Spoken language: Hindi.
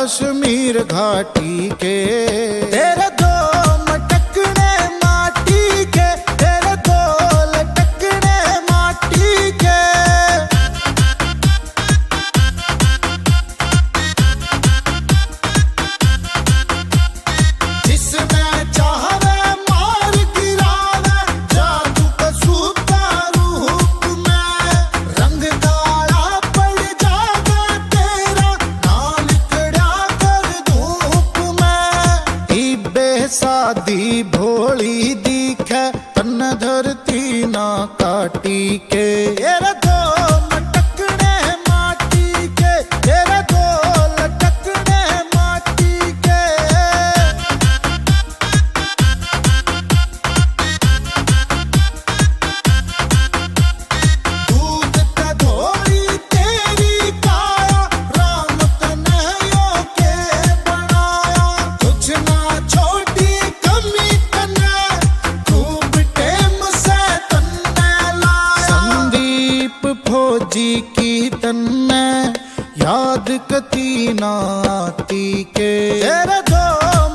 कश्मीर घाटी के। तेरे दो मटकने माटी के, तेरे दो लटकने माटी के। जिसने चाहे मार गिरावे, जादू कसूता रूप में। रंग काला पड़ जागा तेरा, ना निकड़ा कर धूप में। ई बेसादी भोली दिखे, तन धरती ना काटी के। तेरे दो मटकने माटी के, तेरे दो लटकने माटी के। दूध का धोरी तेरी काया, राम तने यो के बनाया। कुछ ना छोटी कमी तने, खूब टेम से तन्ने लाया। संदीप फौजी की तन्ने, याद कती ना आती के। तेरे दो